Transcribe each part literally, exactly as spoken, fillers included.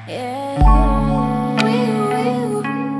Yeah, yeah, yeah.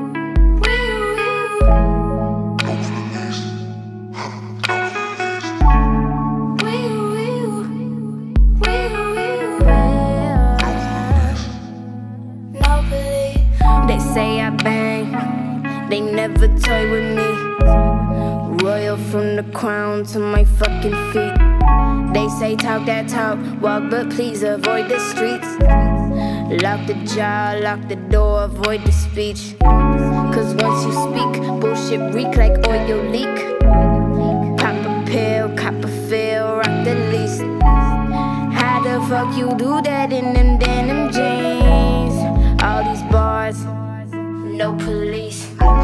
They say I bang, they never toy with me. Royal from the crown to my fucking feet. They say talk that talk, walk but please avoid the streets. Lock the jaw, lock the door, avoid the speech. Cause once you speak, bullshit reek like oil leak. Pop a pill, cop a feel, rock the least. How the fuck you do that in them denim jeans? All these bars, no police.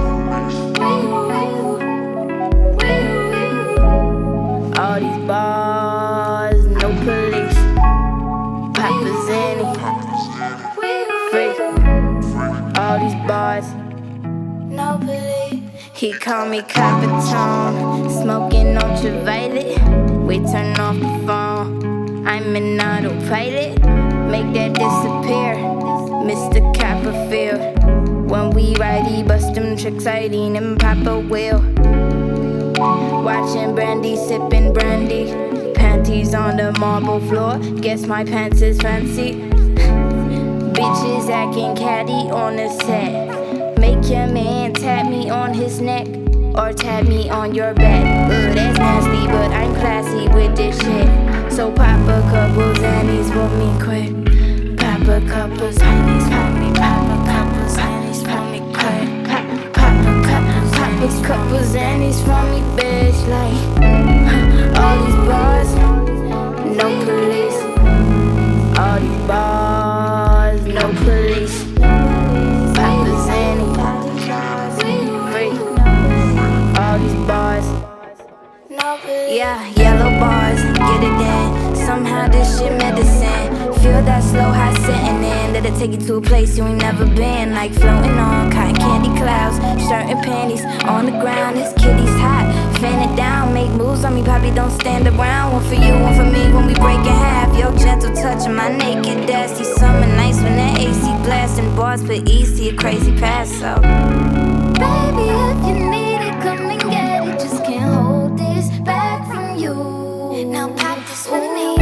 All these bars, no police. Papa Zanny, free. All these bars, no police. He call me Capitone, smoking ultraviolet. We turn off the phone, I'm an autopilot. Make that disappear, Mister Copperfield. When we ride, he bust them tricks, I lean and pop a wheel. Watching Brandy, sipping brandy. Panties on the marble floor, guess my pants is fancy. Bitches acting catty on the set. Make your man tap me on his neck, or tap me on your back. Ugh, that's nasty, but I'm classy with this shit. So pop a couple Zannies for me quick. Pop a couple Zannies for me, pop a couple Zannies for me quick. Pop, pop a couple Zannies, pop a couple Zannies for me, bitch. Like, all these bars, no police. All these bars, no police. Papa Zanny, free. All these bars, no police. Yeah, yellow bars, get it in. Somehow this shit medicine. Feel that slow high setting in. That'll take you to a place you ain't never been. Like floating on cotton candy clouds. Shirt and panties on the ground. This kitty's hot, fan it down. Make moves on me, Poppy, don't stand around. One for you, one for me when we break in half. Your gentle touch on my naked ass. These summer nights when that A C blasting. Bars put ease to your crazy past. So baby, if you need it, come and get it. Just can't hold this back from you. Now pop this with me.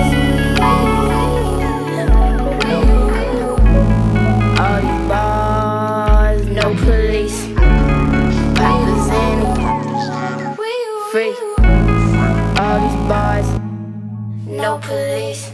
All these bars, no police. Papa Zanny, free. All these bars, no police.